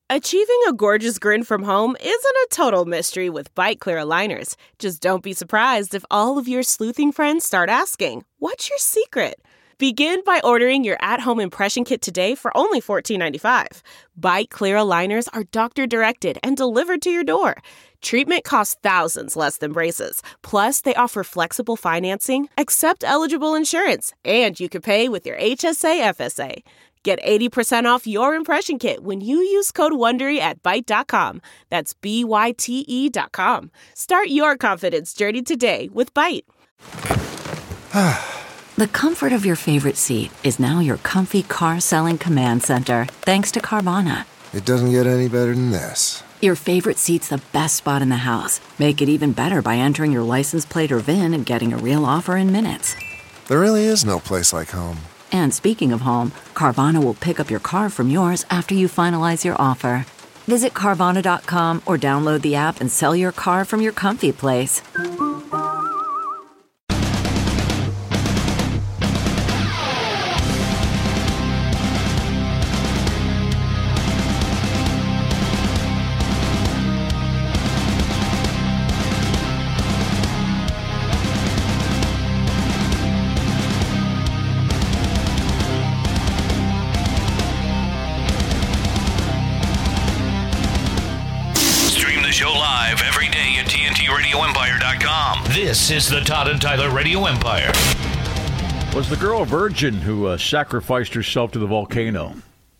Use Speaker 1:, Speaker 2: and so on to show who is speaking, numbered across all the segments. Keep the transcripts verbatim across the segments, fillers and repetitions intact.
Speaker 1: Achieving a gorgeous grin from home isn't a total mystery with Byte Clear aligners. Just don't be surprised if all of your sleuthing friends start asking, "What's your secret?" Begin by ordering your at-home impression kit today for only fourteen ninety-five. Byte Clear aligners are doctor-directed and delivered to your door. Treatment costs thousands less than braces. Plus, they offer flexible financing, accept eligible insurance, and you can pay with your H S A F S A. Get eighty percent off your impression kit when you use code WONDERY at byte dot com. That's B Y T E dot com. Start your confidence journey today with Byte.
Speaker 2: The comfort of your favorite seat is now your comfy car-selling command center, thanks to Carvana.
Speaker 3: It doesn't get any better than this.
Speaker 2: Your favorite seat's the best spot in the house. Make it even better by entering your license plate or V I N and getting a real offer in minutes.
Speaker 3: There really is no place like home.
Speaker 2: And speaking of home, Carvana will pick up your car from yours after you finalize your offer. Visit Carvana dot com or download the app and sell your car from your comfy place.
Speaker 4: This is the Todd and Tyler Radio Empire.
Speaker 5: Was the girl a virgin who uh, sacrificed herself to the volcano?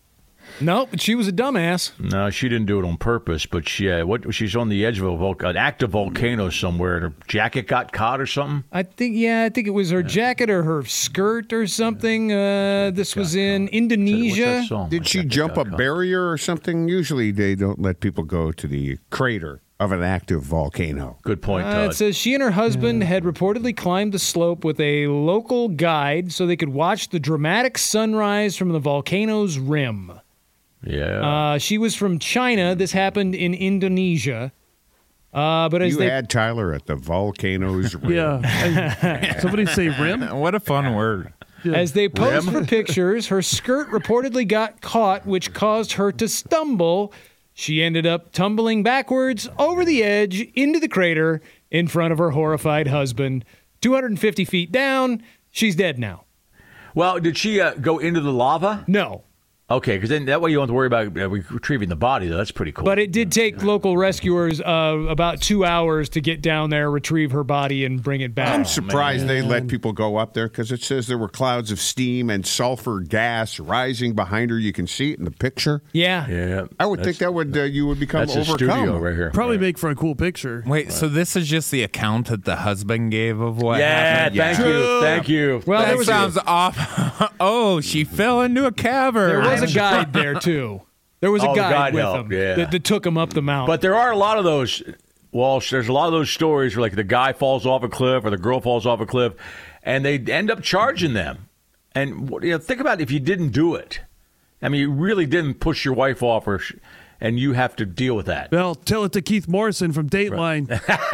Speaker 6: No, but she was a dumbass.
Speaker 5: No, she didn't do it on purpose, but she, uh, what, she's on the edge of a vul- an active volcano somewhere, and her jacket got caught or something?
Speaker 6: I think, yeah, I think it was her jacket or her skirt or something. Uh, this was in Indonesia.
Speaker 7: Did she jump a barrier or something? Usually they don't let people go to the crater of an active volcano.
Speaker 5: Good point,
Speaker 6: Uh,
Speaker 5: Todd.
Speaker 6: it says she and her husband had reportedly climbed the slope with a local guide so they could watch the dramatic sunrise from the volcano's rim.
Speaker 5: Yeah.
Speaker 6: Uh, she was from China. This happened in Indonesia. Uh, but as
Speaker 7: you
Speaker 6: they,
Speaker 7: had Tyler at the volcano's rim.
Speaker 8: Yeah. Somebody say rim?
Speaker 9: What a fun word.
Speaker 6: As they posed
Speaker 5: Rim?
Speaker 6: for pictures, her skirt reportedly got caught, which caused her to stumble. She ended up tumbling backwards over the edge into the crater in front of her horrified husband. two hundred fifty feet down, she's dead now.
Speaker 5: Well, did she uh, go into the lava?
Speaker 6: No.
Speaker 5: Okay, because then that way you don't have to worry about uh, retrieving the body, though. That's pretty cool.
Speaker 6: But it did take local rescuers uh, about two hours to get down there, retrieve her body, and bring it back.
Speaker 7: I'm surprised they let people go up there because it says there were clouds of steam and sulfur gas rising behind her. You can see it in the picture.
Speaker 6: Yeah.
Speaker 5: Yeah.
Speaker 7: I would think that would uh, you would become
Speaker 5: That's a
Speaker 7: overcome.
Speaker 5: studio right here.
Speaker 8: Probably make for a cool picture.
Speaker 9: Wait, so this is just the account that the husband gave of what
Speaker 5: Yeah,
Speaker 9: happened?
Speaker 5: thank you. Thank you.
Speaker 6: Well,
Speaker 9: that
Speaker 6: there was
Speaker 9: sounds off. Oh, she fell into a cavern.
Speaker 6: There was a guide there, too. There was a
Speaker 5: Oh, the
Speaker 6: guide,
Speaker 5: guide
Speaker 6: with
Speaker 5: helped,
Speaker 6: him
Speaker 5: yeah.
Speaker 6: that, that took him up the mountain.
Speaker 5: But there are a lot of those, Walsh, there's a lot of those stories where, like, the guy falls off a cliff or the girl falls off a cliff, and they end up charging them. And you know, think about if you didn't do it. I mean, you really didn't push your wife off, or, and you have to deal with that.
Speaker 8: Well, tell it to Keith Morrison from Dateline.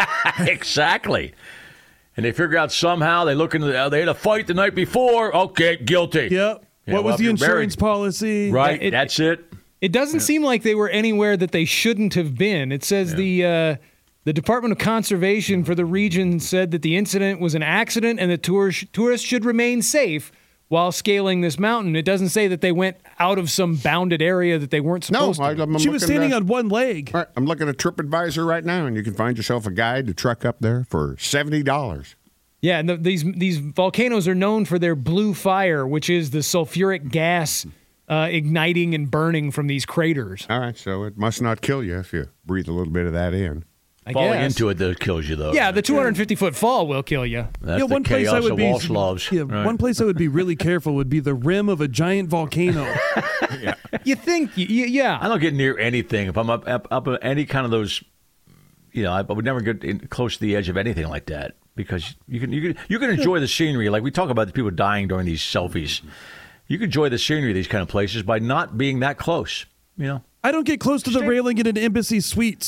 Speaker 5: Exactly. And they figure out somehow, they look into the, they had a fight the night before. Okay, guilty.
Speaker 8: Yep.
Speaker 5: Yeah,
Speaker 8: what
Speaker 5: well,
Speaker 8: was
Speaker 5: if
Speaker 8: the
Speaker 5: you're
Speaker 8: insurance
Speaker 5: married-
Speaker 8: policy?
Speaker 5: Right,
Speaker 6: It-
Speaker 5: that's it.
Speaker 6: It doesn't seem like they were anywhere that they shouldn't have been. It says the uh, the Department of Conservation for the region said that the incident was an accident and that tours, tourists should remain safe while scaling this mountain. It doesn't say that they went out of some bounded area that they weren't
Speaker 7: No,
Speaker 6: supposed
Speaker 7: I,
Speaker 6: to.
Speaker 7: I'm
Speaker 8: She was
Speaker 7: looking
Speaker 8: standing
Speaker 7: at-
Speaker 8: on one leg.
Speaker 7: All right, I'm looking at TripAdvisor right now, and you can find yourself a guide to truck up there for seventy dollars.
Speaker 6: Yeah, and the, these these volcanoes are known for their blue fire, which is the sulfuric gas uh, igniting and burning from these craters.
Speaker 7: All right, so it must not kill you if you breathe a little bit of that in.
Speaker 6: I
Speaker 5: Falling
Speaker 6: guess.
Speaker 5: into it that kills you, though.
Speaker 6: Yeah, the two hundred fifty foot fall will kill you.
Speaker 5: That's
Speaker 8: Yeah,
Speaker 5: the
Speaker 8: one place
Speaker 5: chaos
Speaker 8: I would
Speaker 5: that
Speaker 8: be
Speaker 5: Walsh loves.
Speaker 8: Yeah,
Speaker 5: Right.
Speaker 8: one place I would be really careful would be the rim of a giant volcano.
Speaker 6: You think? Y- y- yeah.
Speaker 5: I don't get near anything. If I'm up, up, up at any kind of those, you know, I, I would never get in, close to the edge of anything like that because you can you can you can enjoy the scenery. Like we talk about the people dying during these selfies. You can enjoy the scenery of these kind of places by not being that close. You know,
Speaker 8: I don't get close to the railing in an embassy suites.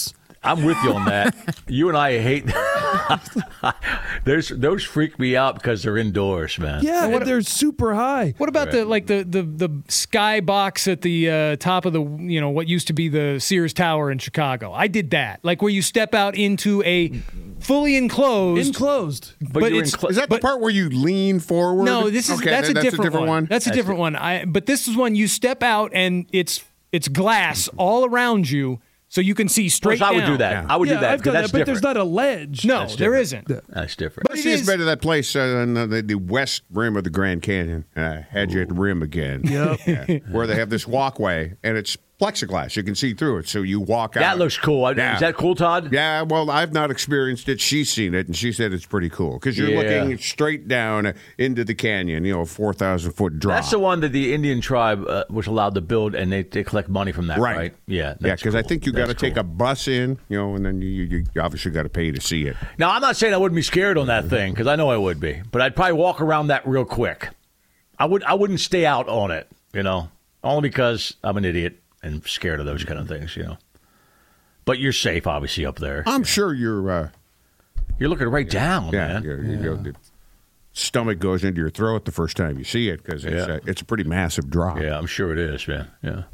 Speaker 5: I'm with you on that. You and I hate. There's those freak me out because they're indoors, man.
Speaker 8: Yeah,
Speaker 6: what-
Speaker 8: they're super high.
Speaker 6: What about the like the, the the sky box at the uh, top of the you know what used to be the Sears Tower in Chicago? I did that, like where you step out into a fully enclosed.
Speaker 8: Enclosed.
Speaker 5: But,
Speaker 6: But
Speaker 5: you're
Speaker 6: it's-
Speaker 5: incl-
Speaker 7: Is that
Speaker 6: But-
Speaker 7: the part where you lean forward?
Speaker 6: No, this is
Speaker 7: okay,
Speaker 6: that's,
Speaker 7: th-
Speaker 6: a, different
Speaker 7: one.
Speaker 6: That's a
Speaker 5: That's
Speaker 6: different one. I but this is one you step out and it's it's glass all around you, so you can see straight
Speaker 5: I would
Speaker 6: down.
Speaker 5: do that. I would
Speaker 8: yeah,
Speaker 5: do that.
Speaker 8: I've done
Speaker 5: because
Speaker 8: that,
Speaker 5: that's
Speaker 8: but there's
Speaker 5: different.
Speaker 8: not a ledge.
Speaker 6: No,
Speaker 5: That's
Speaker 6: there
Speaker 5: different.
Speaker 6: isn't.
Speaker 5: That's different.
Speaker 6: But it
Speaker 7: She's
Speaker 6: is-
Speaker 7: been to that place uh, on the, the west rim of the Grand Canyon. Uh, had you at the rim again.
Speaker 8: Yep.
Speaker 7: Yeah, where they have this walkway, and it's plexiglass. You can see through it, so you walk out.
Speaker 5: That looks cool.
Speaker 7: Yeah.
Speaker 5: Is that cool, Todd?
Speaker 7: Yeah, well, I've not experienced it. She's seen it, and she said it's pretty cool because you're
Speaker 5: Yeah.
Speaker 7: looking straight down into the canyon, you know, four thousand foot drop.
Speaker 5: That's the one that the Indian tribe uh, was allowed to build, and they, they collect money from that, right?
Speaker 7: Right.
Speaker 5: Yeah.
Speaker 7: Yeah, because I
Speaker 5: cool.
Speaker 7: think you got to
Speaker 5: That's
Speaker 7: take
Speaker 5: cool.
Speaker 7: a bus in, you know, and then you, you, you obviously got to pay to see it.
Speaker 5: Now, I'm not saying I wouldn't be scared on that thing, because I know I would be, but I'd probably walk around that real quick. I would. I wouldn't stay out on it, you know, only because I'm an idiot and scared of those kind of things, you know. But you're safe, obviously, up there.
Speaker 7: I'm sure you're. Uh,
Speaker 5: You're looking right down,
Speaker 7: yeah,
Speaker 5: man.
Speaker 7: you're, you know, the stomach goes into your throat the first time you see it because it's,
Speaker 5: Yeah.
Speaker 7: uh, it's a pretty massive drop.
Speaker 5: Yeah, I'm sure it is, man. Yeah.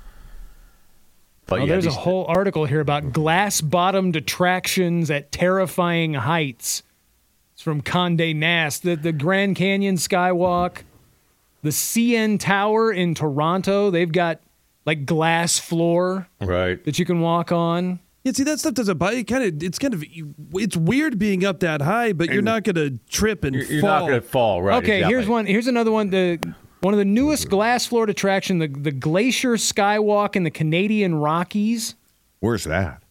Speaker 5: But
Speaker 6: Oh,
Speaker 5: yeah,
Speaker 6: there's
Speaker 5: these-
Speaker 6: a whole article here about glass-bottomed attractions at terrifying heights. It's from Condé Nast. The, the Grand Canyon Skywalk, the C N Tower in Toronto. They've got like glass floor
Speaker 5: right.
Speaker 6: that you can walk on.
Speaker 8: Yeah, see that stuff doesn't bite. It kind of, it's kind of, it's weird being up that high, but you're not going to trip and
Speaker 5: You're, you're
Speaker 8: fall.
Speaker 5: not going to fall, right?
Speaker 6: Okay,
Speaker 5: exactly.
Speaker 6: here's one. Here's another one. The one of the newest glass floored attraction, the the Glacier Skywalk in the Canadian Rockies.
Speaker 7: Where's that?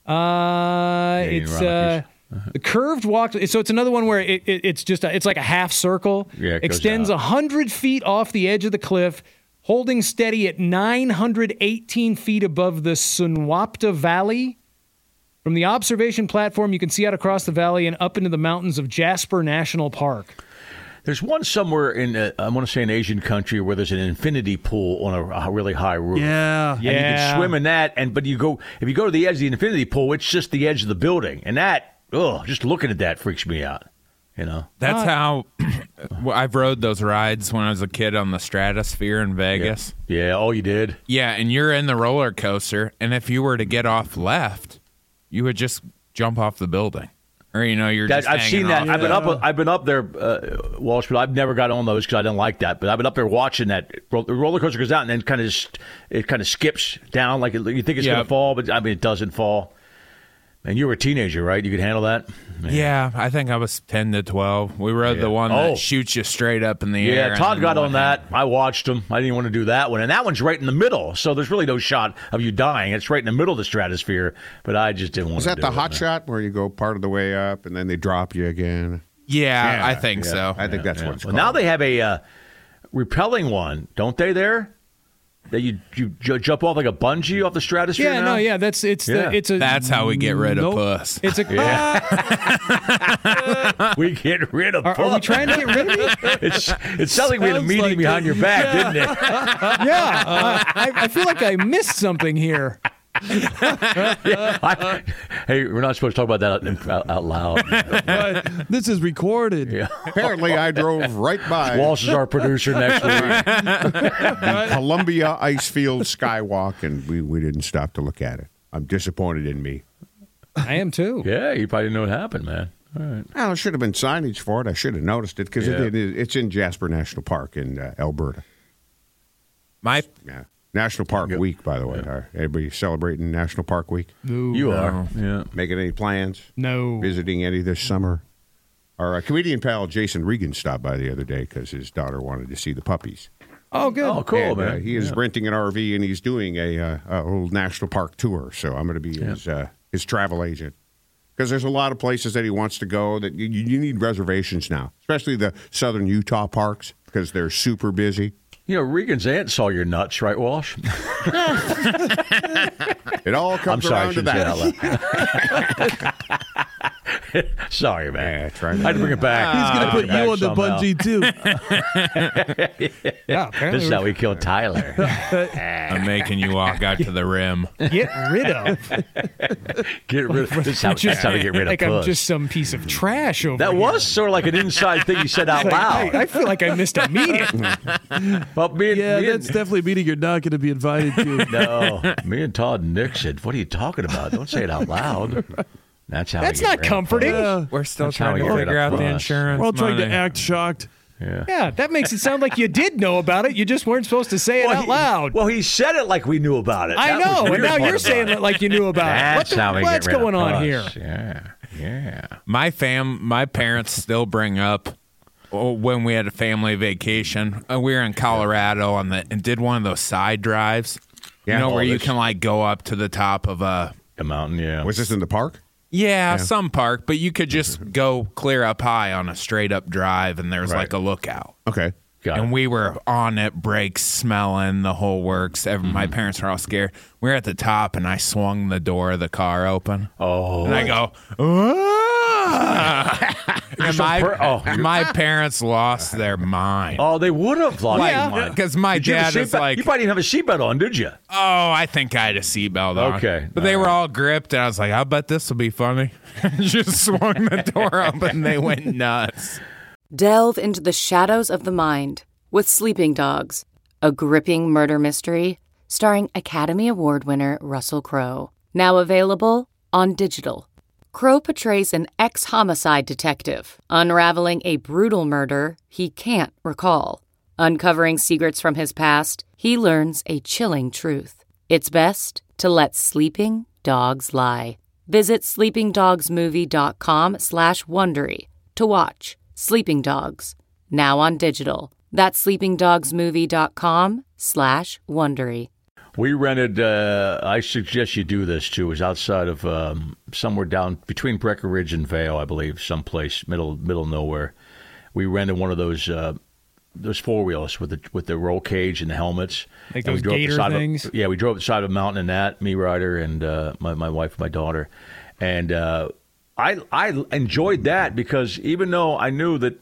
Speaker 6: Uh,
Speaker 5: Canadian
Speaker 6: it's
Speaker 5: Rockies.
Speaker 6: uh, the curved walk. So it's another one where it, it, it's just a, it's like a half circle.
Speaker 5: Yeah, it goes
Speaker 6: extends
Speaker 5: out.
Speaker 6: a hundred feet off the edge of the cliff, holding steady at nine hundred eighteen feet above the Sunwapta Valley. From the observation platform, you can see out across the valley and up into the mountains of Jasper National Park.
Speaker 5: There's one somewhere in, uh, I want to say an Asian country, where there's an infinity pool on a, a really high roof.
Speaker 8: Yeah.
Speaker 5: And you
Speaker 6: Yeah.
Speaker 5: can swim in that, and but you go if you go to the edge of the infinity pool, it's just the edge of the building, and that, oh, just looking at that freaks me out. You know,
Speaker 9: That's
Speaker 6: Uh,
Speaker 9: how well, I've rode those rides when I was a kid on the Stratosphere in Vegas.
Speaker 5: yeah. Oh, you did.
Speaker 9: Yeah, and you're in the roller coaster, and if you were to get off left, you would just jump off the building, or you know, you're
Speaker 5: That,
Speaker 9: just
Speaker 5: I've
Speaker 9: hanging
Speaker 5: seen that.
Speaker 9: off
Speaker 5: I've been
Speaker 9: the-
Speaker 5: up. I've been up there, uh, Walsh, but I've never got on those because I didn't like that. But I've been up there watching that. The roller coaster goes out and then kind of just, it kind of skips down like it, you think it's going
Speaker 9: Yep.
Speaker 5: to fall, but I mean it doesn't fall. And you were a teenager, right? You could handle that. Man.
Speaker 9: Yeah, I think I was ten to twelve. We rode
Speaker 5: Yeah.
Speaker 9: the one
Speaker 5: Oh.
Speaker 9: that shoots you straight up in the air.
Speaker 5: Yeah,
Speaker 9: and
Speaker 5: Todd
Speaker 9: then
Speaker 5: got
Speaker 9: the
Speaker 5: on
Speaker 9: one
Speaker 5: that.
Speaker 9: hand-
Speaker 5: I watched him. I didn't want to do that one. And that one's right in the middle. So there's really no shot of you dying. It's right in the middle of the stratosphere. But I just didn't want
Speaker 7: Was
Speaker 5: to
Speaker 7: that
Speaker 5: do
Speaker 7: the
Speaker 5: it,
Speaker 7: hot
Speaker 5: man.
Speaker 7: shot where you go part of the way up and then they drop you again?
Speaker 9: Yeah,
Speaker 7: Yeah,
Speaker 9: I think
Speaker 7: yeah.
Speaker 9: so.
Speaker 7: I think that's
Speaker 5: Yeah.
Speaker 7: what it's
Speaker 5: Well,
Speaker 7: called.
Speaker 5: now they have a uh, repelling one, don't they, there? That you, you ju- jump off like a bungee off the stratosphere
Speaker 6: Yeah,
Speaker 5: now?
Speaker 6: no, yeah, that's it's
Speaker 5: Yeah.
Speaker 6: the it's a
Speaker 9: That's how we get rid of
Speaker 6: Nope.
Speaker 9: puss.
Speaker 6: It's a
Speaker 5: We get rid of
Speaker 6: Are, are we
Speaker 5: pup.
Speaker 6: trying to get rid of me?
Speaker 5: It's, it sounds like we had a
Speaker 8: Sounds
Speaker 5: meeting
Speaker 8: like
Speaker 5: behind
Speaker 8: it.
Speaker 5: your back, didn't it?
Speaker 6: Yeah, uh, I, I feel like I missed something here.
Speaker 5: I, hey, we're not supposed to talk about that out, out loud.
Speaker 8: But this is recorded.
Speaker 5: Yeah.
Speaker 7: Apparently, I drove right by
Speaker 5: Walsh is our producer next week.
Speaker 7: the Columbia Icefield Skywalk, and we, we didn't stop to look at it. I'm disappointed in me.
Speaker 6: I am too.
Speaker 5: Yeah, you probably didn't know what happened, man. All right.
Speaker 7: Well, there should have been signage for it. I should have noticed it because
Speaker 5: Yeah.
Speaker 7: it, it, it's in Jasper National Park in uh, Alberta.
Speaker 9: My
Speaker 7: Yeah. National Park
Speaker 5: Yep.
Speaker 7: Week, by the way. Are everybody celebrating National Park Week?
Speaker 6: No,
Speaker 5: You are. Yeah.
Speaker 7: Making any plans?
Speaker 6: no.
Speaker 7: Visiting any this summer? Our uh, comedian pal Jason Regan stopped by the other day because his daughter wanted to see the puppies.
Speaker 6: Oh, good.
Speaker 5: Oh, cool,
Speaker 7: And, uh,
Speaker 5: man.
Speaker 7: he is
Speaker 5: Yeah.
Speaker 7: renting an R V and he's doing a, uh, a little national park tour. So I'm going to be his uh, his travel agent because there's a lot of places that he wants to go that you, you need reservations now, especially the southern Utah parks because they're super busy.
Speaker 5: You know, Regan's aunt saw your nuts, right, Walsh?
Speaker 7: It all
Speaker 5: I'm
Speaker 7: comes
Speaker 5: sorry, I
Speaker 7: around to
Speaker 5: shouldn't say
Speaker 7: that.
Speaker 5: that out loud. Sorry, man.
Speaker 7: Yeah, try
Speaker 5: I had to bring it back.
Speaker 8: He's going to put you on the
Speaker 5: somehow.
Speaker 8: bungee, too.
Speaker 6: Yeah, apparently
Speaker 5: This is how we killed Tyler.
Speaker 9: I'm making you walk out to the rim.
Speaker 6: get rid of.
Speaker 5: Get rid of this. Is how, that's how we get rid
Speaker 6: like
Speaker 5: of
Speaker 6: I'm
Speaker 5: puss.
Speaker 6: just some piece of trash over
Speaker 5: That
Speaker 6: here.
Speaker 5: was sort of like an inside thing you said out
Speaker 6: Like,
Speaker 5: loud.
Speaker 6: I, I feel like I missed a meeting.
Speaker 5: Well, me and,
Speaker 8: Yeah,
Speaker 5: me
Speaker 8: that's
Speaker 5: and,
Speaker 8: definitely a meeting you're not going to be invited to.
Speaker 5: no, me and Todd and Nick said, "What are you talking about? Don't say it out loud." That's how.
Speaker 6: That's
Speaker 5: we get
Speaker 6: not
Speaker 5: rid of
Speaker 6: comforting.
Speaker 5: puss.
Speaker 8: Yeah.
Speaker 9: We're still
Speaker 5: That's how
Speaker 9: trying
Speaker 5: we
Speaker 9: to
Speaker 5: get rid
Speaker 9: figure
Speaker 5: of
Speaker 9: out the
Speaker 5: puss.
Speaker 9: insurance
Speaker 8: We're all trying to
Speaker 9: money.
Speaker 8: act shocked.
Speaker 5: Yeah.
Speaker 6: Yeah, that makes it sound like you did know about it. You just weren't supposed to say it
Speaker 5: Well,
Speaker 6: out
Speaker 5: he-
Speaker 6: loud.
Speaker 5: Well, he said it like we knew about it.
Speaker 6: I
Speaker 5: That was
Speaker 6: know,
Speaker 5: the
Speaker 6: and
Speaker 5: weird
Speaker 6: now
Speaker 5: part
Speaker 6: you're
Speaker 5: about
Speaker 6: saying it like you knew about
Speaker 5: That's
Speaker 6: it. What
Speaker 5: how
Speaker 6: the,
Speaker 5: we
Speaker 6: what's
Speaker 5: get rid
Speaker 6: going
Speaker 5: of
Speaker 6: on
Speaker 5: puss.
Speaker 6: here?
Speaker 5: Yeah, yeah.
Speaker 9: My fam, my parents still bring up oh, when we had a family vacation. Uh, we were in Colorado on the and did one of those side drives.
Speaker 7: Yeah.
Speaker 9: You know
Speaker 7: Oh,
Speaker 9: where you
Speaker 7: this-
Speaker 9: can like go up to the top of a
Speaker 5: The mountain, yeah.
Speaker 7: Was this in the park?
Speaker 9: yeah, some park, but you could just go clear up high on a straight up drive, and there's
Speaker 5: Right.
Speaker 9: like a lookout.
Speaker 7: Okay.
Speaker 5: Got
Speaker 9: And
Speaker 5: it.
Speaker 9: we were on it, brakes smelling, the whole works. Every, My parents were all scared. We were at the top, and I swung the door of the car open.
Speaker 5: Oh.
Speaker 9: And I go, "Ah!" and my,
Speaker 5: per- oh, you're-
Speaker 9: my parents lost their mind.
Speaker 5: Oh, they would have lost
Speaker 9: Like,
Speaker 5: their mind.
Speaker 9: because my
Speaker 5: Did you have
Speaker 9: dad
Speaker 5: a
Speaker 9: is
Speaker 5: seatbelt?
Speaker 9: like,
Speaker 5: you probably didn't have a seatbelt on, did you?
Speaker 9: oh, I think I had a seatbelt on.
Speaker 5: Okay.
Speaker 9: But they
Speaker 5: All
Speaker 9: were
Speaker 5: right.
Speaker 9: all gripped, and I was like, I bet this will be funny. Just swung the door open, and they went nuts.
Speaker 10: Delve into the shadows of the mind with Sleeping Dogs, a gripping murder mystery starring Academy Award winner Russell Crowe. Now available on digital. Crowe portrays an ex-homicide detective unraveling a brutal murder he can't recall. Uncovering secrets from his past, he learns a chilling truth. It's best to let sleeping dogs lie. Visit sleepingdogsmovie.com slash Wondery to watch Sleeping Dogs, now on digital. That's sleepingdogsmovie.com slash Wondery.
Speaker 5: We rented, uh, I suggest you do this too, it was outside of um, somewhere down between Breckenridge and Vail, I believe, someplace, middle middle of nowhere. We rented one of those uh, those four wheels with the with the roll cage and the helmets.
Speaker 6: Like
Speaker 5: And we
Speaker 6: those
Speaker 5: drove up the
Speaker 6: gator
Speaker 5: side of a-
Speaker 6: things?
Speaker 5: yeah, we drove up the side of a mountain in that, me, Ryder, and uh, my, my wife and my daughter. And uh, I, I enjoyed that because even though I knew that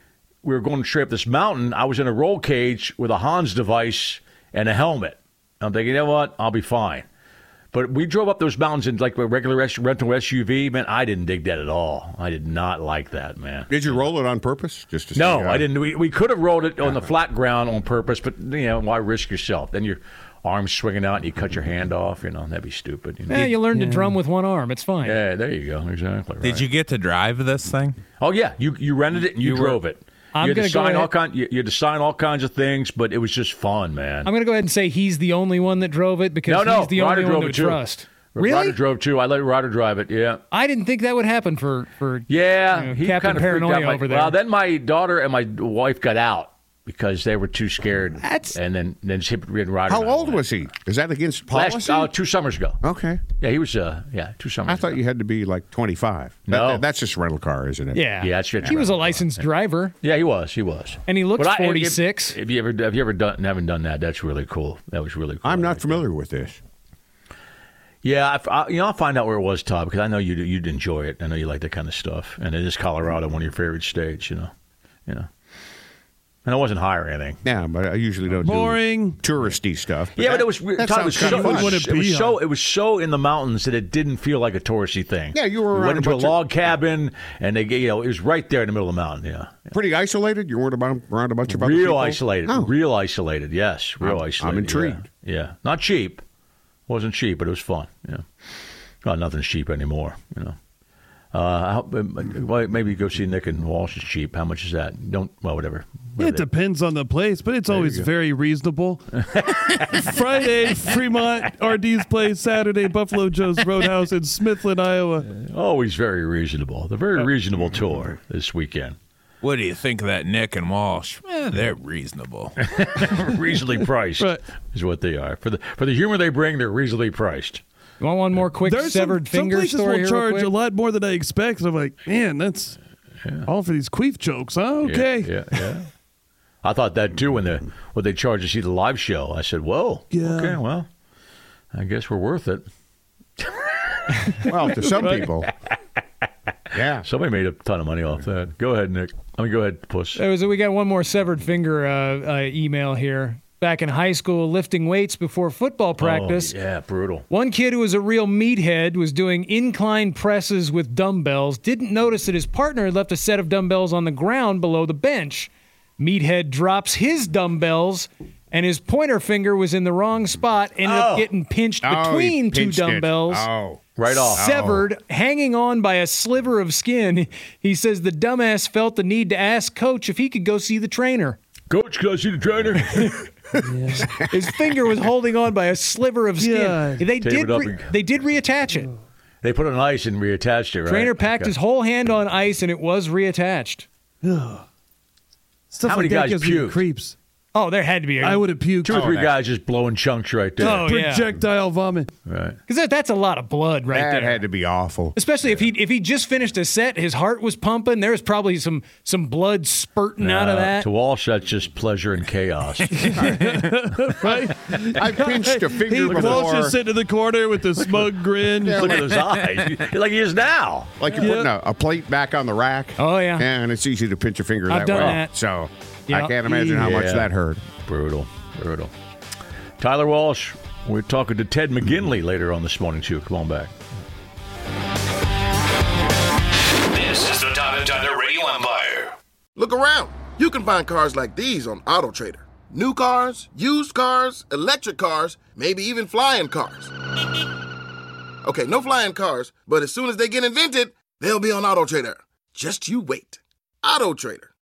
Speaker 5: we were going straight up this mountain, I was in a roll cage with a Hans device and a helmet. I'm thinking, you know what? I'll be fine. But we drove up those mountains in like a regular S- rental S U V. Man, I didn't dig that at all. I did not like that, man.
Speaker 7: Did you roll it on purpose? Just to
Speaker 5: No,
Speaker 7: see, uh,
Speaker 5: I didn't. We, we could have rolled it on the flat ground on purpose, but, you know, why risk yourself? Then your arm's swinging out and you cut your hand off. You know, that'd be stupid. You know?
Speaker 6: Yeah, you learn to drum with one arm. It's fine.
Speaker 5: Yeah, there you go. Exactly. Right.
Speaker 9: Did you get to drive this thing?
Speaker 5: Oh, yeah. You you rented it and you,
Speaker 9: You were-
Speaker 5: drove it.
Speaker 6: I'm
Speaker 5: you had
Speaker 6: gonna
Speaker 5: to
Speaker 6: go
Speaker 5: sign all
Speaker 6: ahead-
Speaker 5: kind. You, you had to sign all kinds of things, but it was just fun, man.
Speaker 6: I'm going to go ahead and say he's the only one that drove it because
Speaker 5: no, no,
Speaker 6: he's the
Speaker 5: Ryder
Speaker 6: only one
Speaker 5: drove
Speaker 6: that
Speaker 5: it
Speaker 6: would
Speaker 5: too.
Speaker 6: trust.
Speaker 5: Ryder
Speaker 6: Really?
Speaker 5: drove too. I let Ryder drive it. Yeah.
Speaker 6: I didn't think that would happen for, for
Speaker 5: Yeah,
Speaker 6: you know,
Speaker 5: he
Speaker 6: Captain
Speaker 5: kind of freaked out.
Speaker 6: Paranoia
Speaker 5: My-
Speaker 6: over there.
Speaker 5: Well, then my daughter and my wife got out because they were too scared.
Speaker 6: That's-
Speaker 5: and then then Chip and Ryder.
Speaker 7: How
Speaker 5: and I
Speaker 7: old
Speaker 5: went.
Speaker 7: was he? Is that against policy?
Speaker 5: Last, uh, two summers ago.
Speaker 7: Okay.
Speaker 5: Yeah, he was. Uh, yeah, two summers.
Speaker 7: I thought
Speaker 5: ago.
Speaker 7: you had to be like twenty-five. That-
Speaker 5: No.
Speaker 7: that- that's just a rental car, isn't it?
Speaker 6: yeah.
Speaker 5: Yeah, that's your
Speaker 6: He was a
Speaker 5: rental car.
Speaker 6: licensed driver,
Speaker 5: Yeah, he was. He was.
Speaker 6: and he looks
Speaker 5: But I- if-
Speaker 6: forty-six.
Speaker 5: If, you ever have you ever done haven't done that? That's really cool. That was really cool.
Speaker 7: I'm
Speaker 5: right
Speaker 7: not
Speaker 5: there.
Speaker 7: familiar with this.
Speaker 5: Yeah, I, I, you know, I'll find out where it was, Todd, because I know you'd you'd enjoy it. I know you like that kind of stuff, and it is Colorado, one of your favorite states. You know, you know. And I wasn't high or anything.
Speaker 7: Yeah, but I usually don't
Speaker 8: Boring.
Speaker 7: do touristy stuff.
Speaker 5: Yeah,
Speaker 7: that,
Speaker 5: but it was
Speaker 7: that
Speaker 5: Todd, it was
Speaker 7: sounds
Speaker 5: so,
Speaker 7: kind of
Speaker 5: it
Speaker 7: fun.
Speaker 8: Would
Speaker 5: was,
Speaker 8: it
Speaker 5: it was
Speaker 8: be,
Speaker 5: so
Speaker 8: huh?
Speaker 5: it was so in the mountains that it didn't feel like a touristy thing.
Speaker 7: Yeah, you were
Speaker 5: we
Speaker 7: around
Speaker 5: went
Speaker 7: a
Speaker 5: into a
Speaker 7: bunch of-
Speaker 5: log cabin, and they you know it was right there in the middle of the mountain. Yeah,
Speaker 7: Pretty isolated. You weren't about, around a bunch of other
Speaker 5: real
Speaker 7: people?
Speaker 5: isolated,
Speaker 7: Oh.
Speaker 5: real isolated. Yes, real
Speaker 7: I'm- I'm
Speaker 5: isolated.
Speaker 7: intrigued.
Speaker 5: Yeah. yeah, not cheap. Wasn't cheap, but it was fun. Yeah, well, nothing's cheap anymore. You know. Uh, how, well, maybe go see Nick and Walsh is cheap. How much is that? Don't well, whatever.
Speaker 8: Yeah, it depends on the place, but it's always very reasonable. Friday, Fremont, R D's place. Saturday, Buffalo Joe's Roadhouse in Smithland, Iowa.
Speaker 5: Always very reasonable. The very reasonable tour this weekend.
Speaker 9: What do you think of that Nick and Walsh? Eh, they're reasonable.
Speaker 5: Reasonably priced
Speaker 8: Right.
Speaker 5: is what they are. For the for the humor they bring, they're reasonably priced.
Speaker 6: You want one more quick
Speaker 8: There's some,
Speaker 6: severed
Speaker 8: some
Speaker 6: finger
Speaker 8: places
Speaker 6: story
Speaker 8: will
Speaker 6: here real
Speaker 8: charge
Speaker 6: quick?
Speaker 8: a lot more than I expect. I'm like, man, that's all for these queef jokes. Huh?
Speaker 5: Yeah,
Speaker 8: Okay.
Speaker 5: Yeah, yeah. I thought that too when the when they charged to see the live show. I said, "Whoa,
Speaker 8: Yeah.
Speaker 5: okay, well, I guess we're worth it."
Speaker 7: Well, to some people. Yeah.
Speaker 5: Somebody made a ton of money off that. Go ahead, Nick. I mean, go ahead, Puss.
Speaker 6: There was, we got one more severed finger uh, uh, email here. Back in high school, lifting weights before football practice.
Speaker 5: Oh, yeah, brutal.
Speaker 6: One kid who was a real meathead was doing incline presses with dumbbells, didn't notice that his partner had left a set of dumbbells on the ground below the bench. Meathead drops his dumbbells, and his pointer finger was in the wrong spot, ended
Speaker 5: Oh.
Speaker 6: up getting pinched
Speaker 7: Oh,
Speaker 6: between
Speaker 7: he
Speaker 6: two
Speaker 7: pinched it.
Speaker 6: dumbbells.
Speaker 7: Oh.
Speaker 5: Right off.
Speaker 6: Severed, hanging on by a sliver of skin. He says the dumbass felt the need to ask Coach if he could go see the trainer.
Speaker 5: Coach, can I see the trainer?
Speaker 6: His finger was holding on by a sliver of skin.
Speaker 8: Yeah.
Speaker 6: They
Speaker 5: Tape
Speaker 6: did
Speaker 5: it up
Speaker 6: re-
Speaker 5: and-
Speaker 6: they did reattach it.
Speaker 5: They put it on ice and reattached it, right?
Speaker 6: Trainer packed
Speaker 5: Okay.
Speaker 6: his whole hand on ice and it was reattached.
Speaker 8: Stuff
Speaker 5: How
Speaker 8: like
Speaker 5: many
Speaker 8: that
Speaker 5: guys
Speaker 8: gives me the
Speaker 5: puked?
Speaker 8: creeps.
Speaker 6: Oh, there had to be. A,
Speaker 8: I would have puked.
Speaker 5: Two or three
Speaker 7: that-
Speaker 5: guys just blowing chunks right there.
Speaker 6: Oh, yeah.
Speaker 8: Projectile vomit.
Speaker 5: Right.
Speaker 6: Because that, that's a lot of blood right
Speaker 7: That
Speaker 6: there.
Speaker 7: had to be awful.
Speaker 6: Especially if he if he just finished a set, his heart was pumping. There was probably some some blood spurting out of
Speaker 5: Uh,
Speaker 6: that.
Speaker 5: To Walsh, that's just pleasure and chaos.
Speaker 8: Right?
Speaker 7: I pinched a finger
Speaker 8: He
Speaker 7: before.
Speaker 8: Walsh is sitting in the corner with a smug grin.
Speaker 5: Look at those eyes. Like he is now.
Speaker 7: Like you're putting a, a plate back on the rack.
Speaker 6: Oh, yeah.
Speaker 7: And it's easy to pinch a finger
Speaker 6: I've
Speaker 7: that
Speaker 6: done
Speaker 7: way.
Speaker 6: that.
Speaker 7: So
Speaker 6: Yeah.
Speaker 7: I can't imagine how much
Speaker 5: Yeah.
Speaker 7: that hurt.
Speaker 5: Brutal. Brutal. Tyler Walsh, we're talking to Ted McGinley later on this morning, too. Come on back.
Speaker 4: This is the Todd and Tyler Radio Empire.
Speaker 11: Look around. You can find cars like these on AutoTrader. New cars, used cars, electric cars, maybe even flying cars. Okay, no flying cars, but as soon as they get invented, they'll be on AutoTrader. Just you wait. AutoTrader.